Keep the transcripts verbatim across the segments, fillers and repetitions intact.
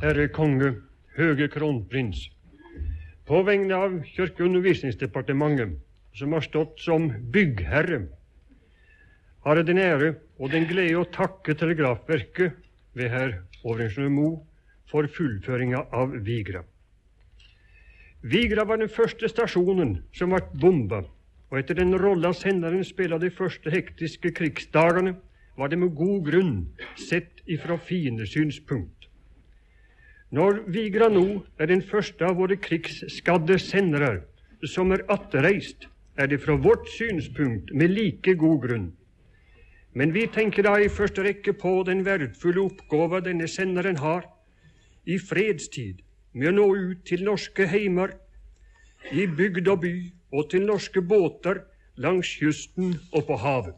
Herre konge, høge kronprins, på vegne av Kirke- og undervisningsdepartementet, som har stått som byggherre, har jeg den ære og den glede å takke Telegrafverket ved herr overingeniør Moe for fullføringa av Vigra. Vigra var den første stasjonen som ble bomba, og etter den rolla senderen spela de første hektiske krigsdagene, var det med god grunn sett ifra fiendesynspunkt. Når Vigra nå er den første av våre krigsskadde sendere som er attereist, er det fra vårt synspunkt med like god grunn. Men vi tenker da i første rekke på den verdfulle oppgave denne senderen har i fredstid med å nå ut til norske heimer, i bygd og by og til norske båter langs kysten og på havet.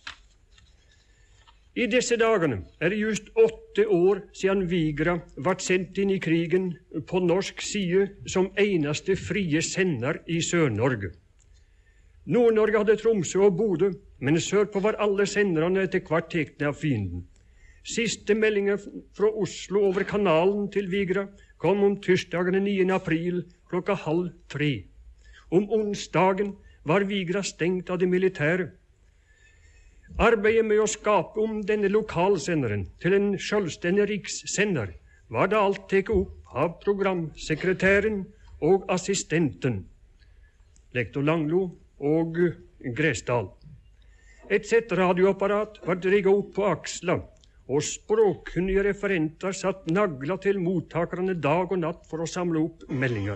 I disse dagene er det just åtte år siden Vigra ble sendt inn i krigen på norsk side som eneste frie sender i Sør-Norge. Nord-Norge hadde Tromsø og Bodø, men sørpå var alle senderne etter hvert tatt av fienden. Siste meldingen fra Oslo over kanalen til Vigra kom om tirsdagen den niende april klokka halv tre. Om onsdagen var Vigra stengt av de militære. Arbeidet med å skape om denne lokalsenderen til en selvstendig rikssender var da alt tatt opp av programsekretæren og assistenten, lektor Langlo og Gresdal. Et sett radioapparat var dreget opp på aksla, og språkkunnige referenter satt nagla til mottakerne dag og natt for å samle opp meldinger.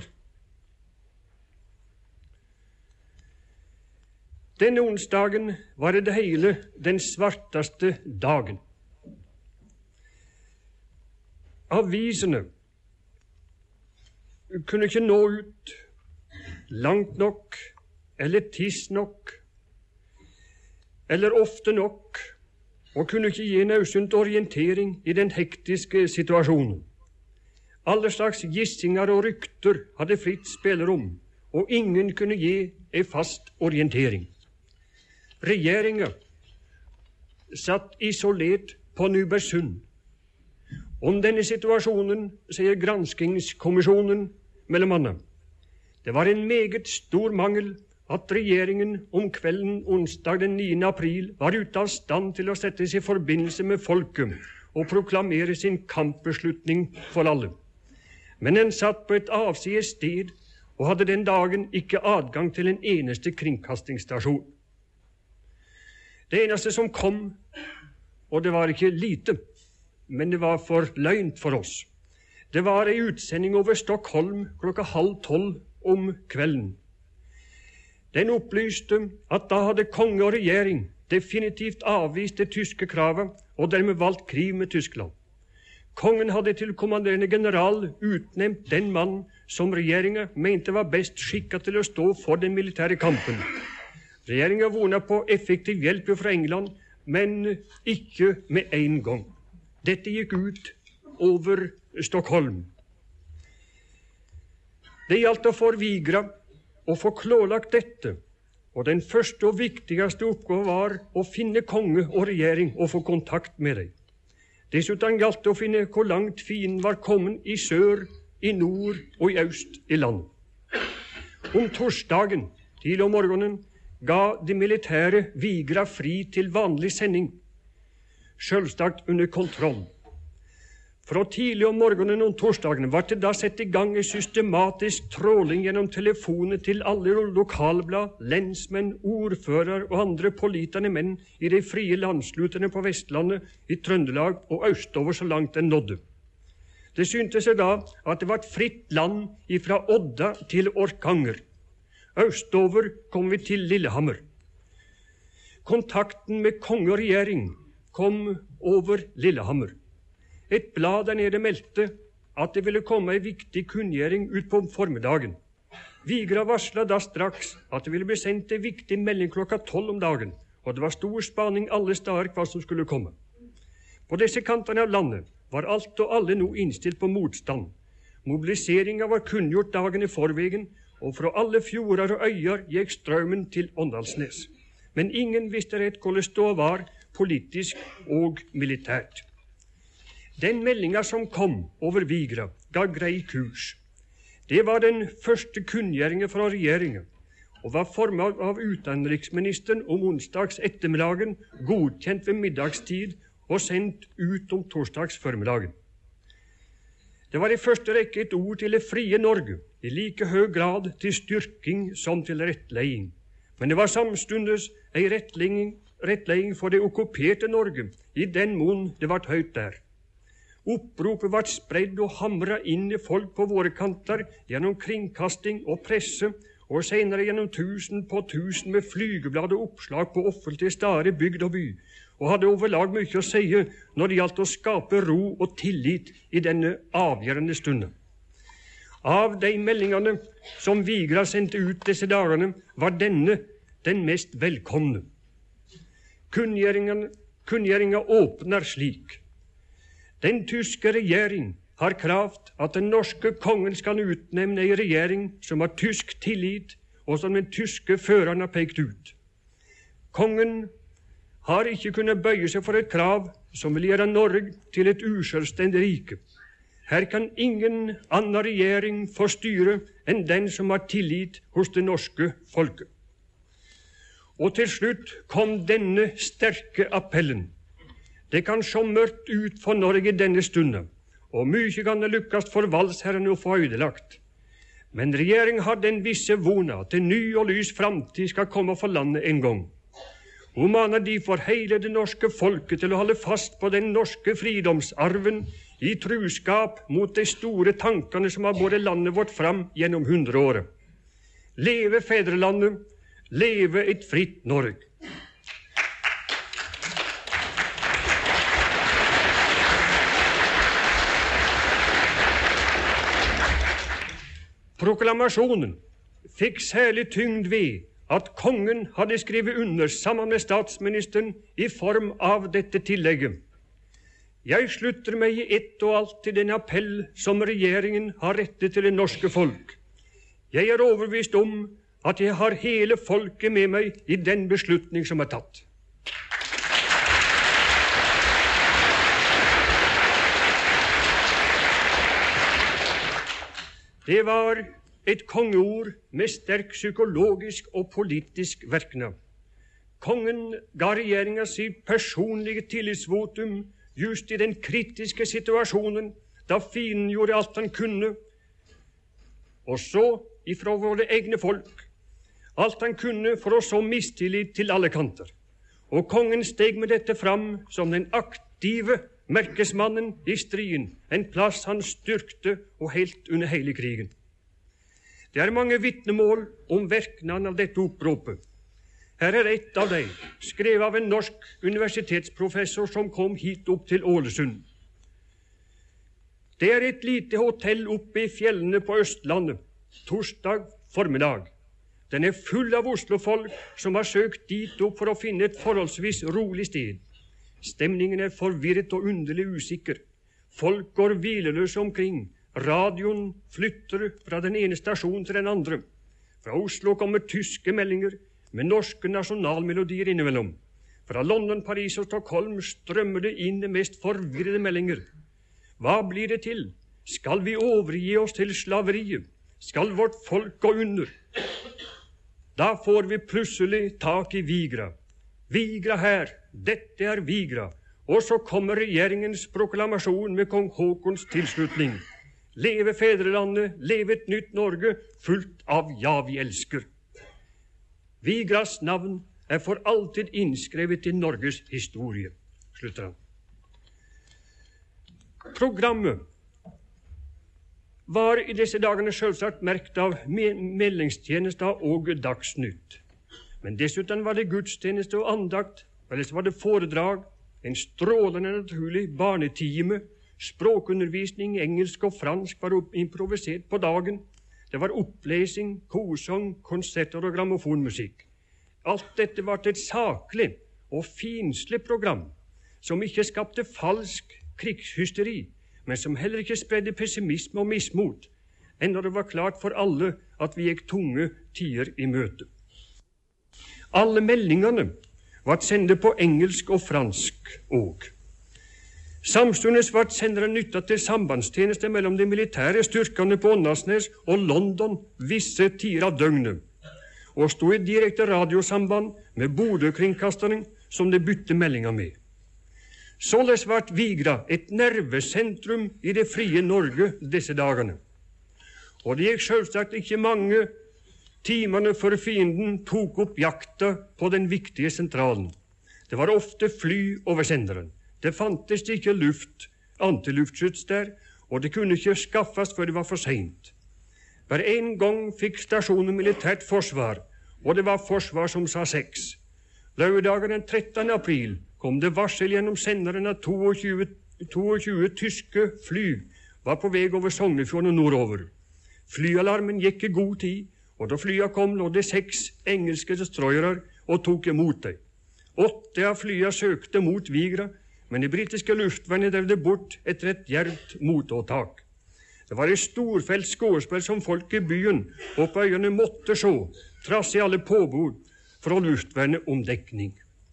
Denne onsdagen var det hele den svarteste dagen. Avisene kunne ikke nå ut langt nok, eller tiss nok, eller ofte nok, og kunne ikke gi nødvendig orientering i den hektiske situasjonen. Alle slags gissinger og rykter hadde fritt spillerom, og ingen kunne gi en fast orientering. Regjeringen satt isolert på Nybergsund. Om denne situasjonen sier granskingskommisjonen mellom annet: det var en meget stor mangel at regjeringen om kvelden onsdag den niende april var ute av stand til å settes i forbindelse med folket og proklamere sin kampbeslutning for alle. Men den satt på et avsides sted og hadde den dagen ikke adgang til en eneste kringkastingsstasjon. Det eneste som kom, og det var ikke lite, men det var for løgnt for oss, det var en utsending over Stockholm klokka halv tolv om kvelden. Den opplyste at da hadde konge og regjering definitivt avvist det tyske kravet og dermed valgt krig med Tyskland. Kongen hadde til kommanderende general utnevnt den mann som regjeringen mente var best skikket til å stå for den militære kampen. Regjeringen vona på effektiv hjelp fra England, men ikke med en gang. Dette gikk ut over Stockholm. Det gjaldt å få Vigra å få klarlagt dette, og den første og viktigste oppgaven var å finne konge og regjering og få kontakt med dem. Dessuten gjaldt det å finne hvor langt fienden var kommet i sør, i nord og i øst i landet. Om torsdagen, tidlig om morgenen, ga de militære Vigra fri til vanlig sending, selvsagt under kontroll. Fra tidlig om morgenen om torsdagen var det da sett i gang en systematisk tråling gjennom telefoner til alle lokalblad, lensmenn, ordfører og andre pålitende menn i de frie landslutene på Vestlandet, i Trøndelag og østover så langt den nådde. Det syntes seg da at det var et fritt land ifra Odda til Orkanger. Østover kom vi til Lillehammer. Kontakten med konge og regjering kom over Lillehammer. Et blad der nede meldte at det ville komme en viktig kunngjøring ut på formiddagen. Vigra varsla da straks at det ville bli sendt en viktig melding klokka tolv om dagen, og det var stor spaning alle steder hva som skulle komme. På disse kantene av landet var alt og alle nå innstilt på motstand. Mobiliseringen var kunngjort dagen i forveien, og fra alle fjorder og øyer gikk strømmen til Åndalsnes. Men ingen visste rett hvordan stå var politisk og militært. Den meldinga som kom over Vigra, ga grei kurs. Det var den første kunngjøringen fra regjeringen, og var formet av utenriksministeren om onsdags ettermiddagen, godkjent ved middagstid og sendt ut om torsdags formiddagen. Det var i første rekke et ord til det frie Norge, i like høy grad til styrking som til rettleding. Men det var samstundes ei rettleding, rettleding for det okkuperte Norge, i den mån det var høyt der. Oppropet var spredd og hamra inn i folk på våre kanter gjennom kringkasting og presse, og senere gjennom tusen på tusen med flygeblad og oppslag på offentlige steder i bygd og by, og hadde overlag mye å si når det gjaldt å skape ro og tillit i denne avgjørende stunden. Av de meldingene som Vigra sendte ut disse dagene, var denne den mest velkomne. Kunngjøringa åpner slik. Den tyske regjering har kravt at den norske kongen skal utnevne en regjering som har tysk tillit, og som den tyske føreren har pekt ut. Kongen har ikke kunnet bøye seg for et krav som vil gjøre Norge til et uselvstendig rike. Her kan ingen annen regjering få styre enn den som har tillit hos det norske folket. Og til slutt kom denne sterke appellen. Det kan se mørkt ut for Norge i denne stunden, og mye kan det lykkes for valgsherren å få ødelagt. Men regjeringen har den visse vona at en ny og lys framtid skal komme for landet en gang. Hun maner de for hele det norske folket til å holde fast på den norske fridomsarven i truskap mot de store tankene som har båret landet vårt fram gjennom hundreåret. Leve fedrelandet, leve et fritt Norge. Proklamasjonen fikk særlig tyngd ved at kongen hadde skrevet under sammen med statsministeren i form av dette tillegget. Jeg slutter meg i ett og alt til den appell som regjeringen har rettet til det norske folk. Jeg er overbevist om at jeg har hele folket med meg i den beslutning som er tatt. Det var et kongeord med sterk psykologisk og politisk virkning. Kongen ga regjeringen sitt personlige tillitsvotum just i den kritiske situasjonen da fienden gjorde alt han kunne, og så ifra våre egne folk, alt han kunne for å så mistillit til alle kanter. Og kongen steg med dette fram som den aktive merkesmannen i striden, en plass han styrkte og helt under hele krigen. Det er mange vitnemål om virkningen av dette oppropet. Her er ett av dem, skrevet av en norsk universitetsprofessor som kom hit opp til Ålesund. Det er et lite hotell oppe i fjellene på Østlandet, torsdag formiddag. Den er full av Oslo-folk som har søkt dit opp for å finne et forholdsvis rolig sted. Stemningen er forvirret og underlig usikker. Folk går hvileløse omkring. Radioen flytter fra den ene stasjonen til den andre. Fra Oslo kommer tyske meldinger med norske nasjonalmelodier innimellom. Fra London, Paris og Stockholm strømmer det inn de mest forvirrede meldinger. Hva blir det til? Skal vi overgi oss til slaveriet? Skal vårt folk gå under? Da får vi plutselig tak i Vigra. Vigra her, dette er Vigra. Og så kommer regjeringens proklamasjon med kong Håkons tilslutning. Leve fedrelandet, leve et nytt Norge, fullt av ja, vi elsker. Vigras navn er for alltid innskrevet i Norges historie, slutter han. Programmet var i disse dagene selvsagt merkt av meldingstjenester og Dagsnytt. Men dessuten var det gudstjeneste og andakt, ellers var det foredrag, en strålende naturlig barnetime, språkundervisning, engelsk og fransk var improvisert på dagen. Det var opplesing, korsang, konserter og grammofonmusikk. Alt dette var et saklig og finslig program, som ikke skapte falsk krigshysteri, men som heller ikke spredde pessimisme og mismot, enda det var klart for alle at vi gikk tunge tider i møte. Alle meldingene var sendt på engelsk og fransk òg. Samstundes ble senderen nyttet til sambandstjeneste mellom de militære styrkene på Åndalsnes og London visse tider av døgnet, og stod i direkte radiosamband med Bodø-kringkasteren som det bytte meldinger med. Således ble Vigra et nervesentrum i det frie Norge disse dagene. Og det gikk selvsagt ikke mange timene før fienden tok opp jakta på den viktige sentralen. Det var ofte fly over senderen. Det fantes ikke luft, antiluftskyts der, og det kunne ikke skaffes før det var for sent. Hver en gang fikk stasjonen militært forsvar, og det var forsvar som sa seks. Lørdagen den trettende april kom det varsel gjennom senderen at tjueto, tjueto tyske fly var på vei over Sognefjorden og nordover. Flyalarmen gikk i god tid, og da flya kom lå det seks engelske destroyere og tok imot dem. Åtte av flya søkte mot Vigra, men det britiske luftvernet drev det bort etter et djervt motåtak. Det var et storfelt skådespill som folk i byen og på øyene måtte se, trass i alle påbud fra luftvernet om dekning.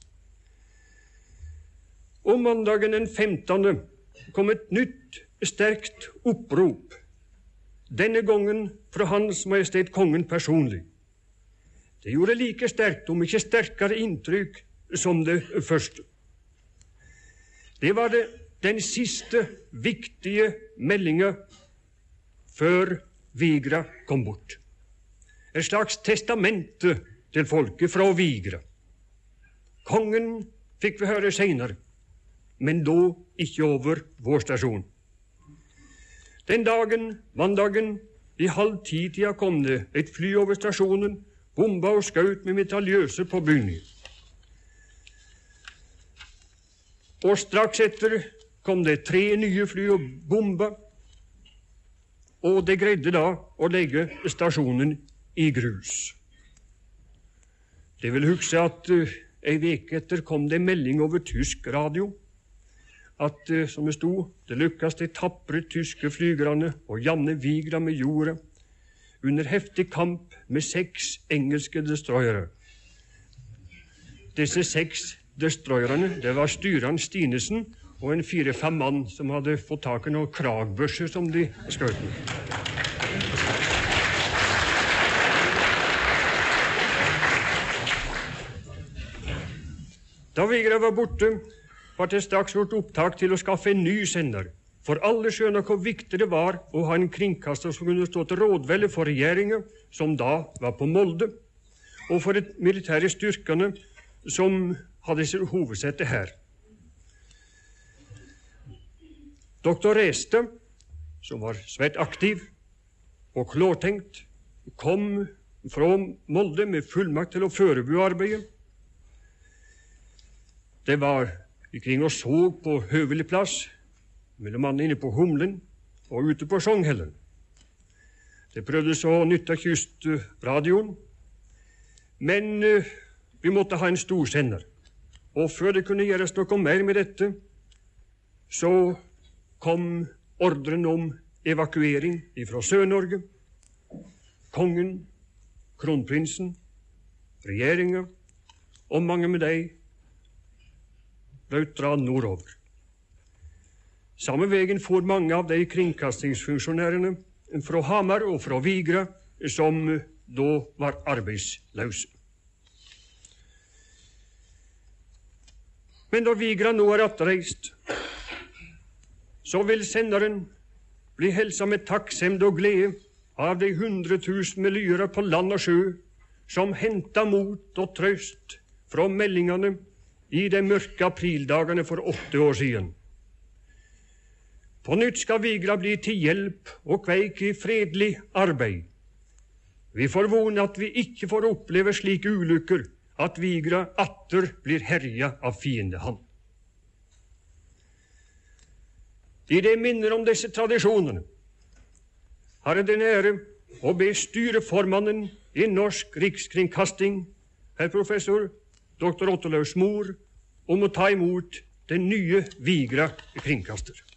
Om mandagen den femtende kom et nytt, sterkt opprop, denne gangen fra Hans Majestet Kongen personlig. Det gjorde like sterkt, om ikke sterkere inntrykk som det første. Det var det, den siste viktige meldingen før Vigra kom bort. Et slags testamente til folket fra Vigra. Kongen fikk vi høre senere, men da ikke over vår stasjon. Den dagen, mandagen, i halv ti-tida kom det et fly over stasjonen, bomba og skjøt med mitraljøser på bygningen. Og straks etter kom det tre nye fly og bomba, og det greide da å legge stasjonen i grus. Det vil huske at uh, ei veke etter kom det melding over tysk radio, at, uh, som det stod, det lykkes de tappre tyske flygerne å jamne Vigra med jorda under heftig kamp med seks engelske destroyere. Disse seks destroyerne, det var styreren Stinesen og en fire-fem mann som hadde fått tak i noen kragbørser som de skjøt med. Da Vigra var borte, var det straks gjort opptak til å skaffe en ny sender, for alle skjønner hvor viktig det var å ha en kringkaster som kunne stå til rådvelde for regjeringen, som da var på Molde, og for de militære styrkene som hadde sitt hovedsete her. Doktor Reste, som var svært aktiv og klårtenkt, kom fra Molde med fullmakt til å forberede arbeidet. Det var ikring og så på høvelig plass, mellom annet inne på Humlen og ute på Sjonghellen. Det prøvdes å nytte kystradioen, men uh, vi måtte ha en storsender. Og før det kunne gjøres noe mer med dette, så kom ordren om evakuering fra Sør-Norge. Kongen, kronprinsen, regjeringen og mange med deg løt dra nordover. Samme veien for mange av de kringkastingsfunksjonærene fra Hamar og fra Vigra som da var arbeidsløse. Men da Vigra nå er attreist, så vil senderen bli helsa med takksemd og glede av de hundre tusen miljøer på land og sjø som henta mot og trøst fra meldingene i de mørke aprildagene for åtte år siden. På nytt skal Vigra bli til hjelp og kveik i fredelig arbeid. Vi får vone at vi ikke får oppleve slike ulykker, at Vigra atter blir herja av fiendehand. I det minner om disse tradisjonene har jeg den ære å be styreformannen i Norsk Rikskringkasting, herr professor doktor Otto Lausmor, om å ta imot den nye Vigra kringkaster.